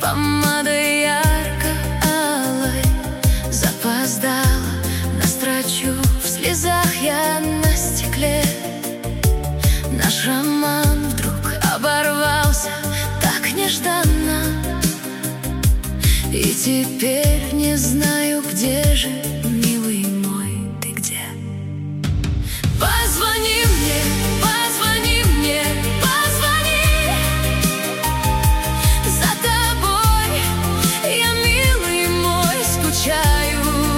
помадой ярко-алой. Запоздала, настрочу в слезах я на стекле. Наш роман вдруг оборвался так нежданно, и теперь не знаю, где же, милый мой, ты где? Позвони мне, позвони мне, позвони. За тобой я, милый мой, скучаю.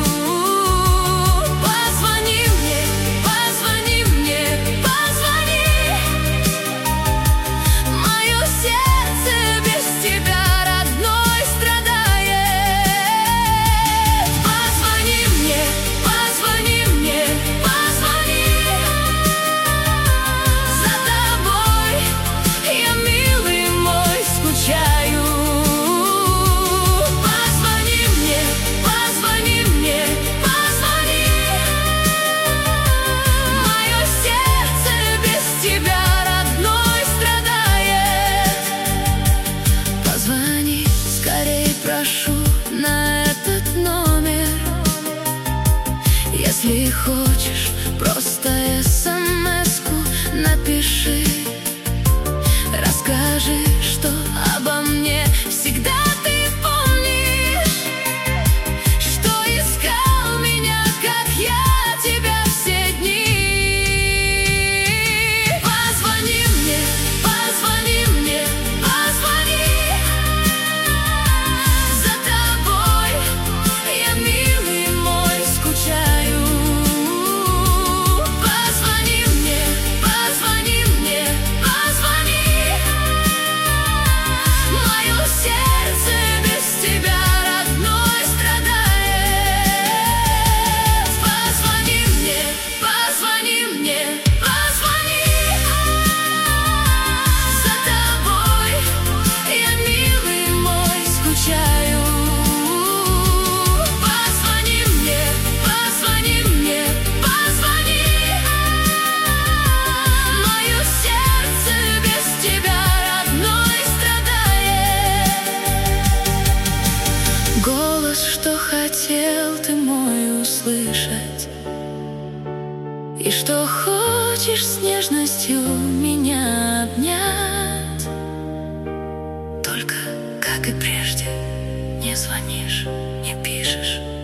Позвони мне, позвони мне, позвони. Мое сердце без тебя, родной, страдает. Позвони мне, позвони мне, позвони. За тобой я, милый мой, скучаю. Позвони мне, позвони мне, позвони. Мое сердце без тебя, родной, страдает. Позвони скорей, прошу, на этот номер. Если хочешь, просто смс-ку напиши. Расскажи, что обо мне всегда ты помнишь, что искал меня, как я тебя, все дни. Позвони мне, позвони мне, позвони. За тобой я, милый мой, скучаю. Позвони мне, позвони мне, позвони. Мое сердце без тебя, родной, страдает. Позвони мне, позвони мне, позвони. За тобой я, милый мой, скучаю. Позвони мне, позвони мне, позвони. Мое сердце без тебя, родной, страдает. Голос, что хотел ты мой услышать, и что хочешь с нежностью меня обнять. Только, как и прежде, не звонишь, не пишешь.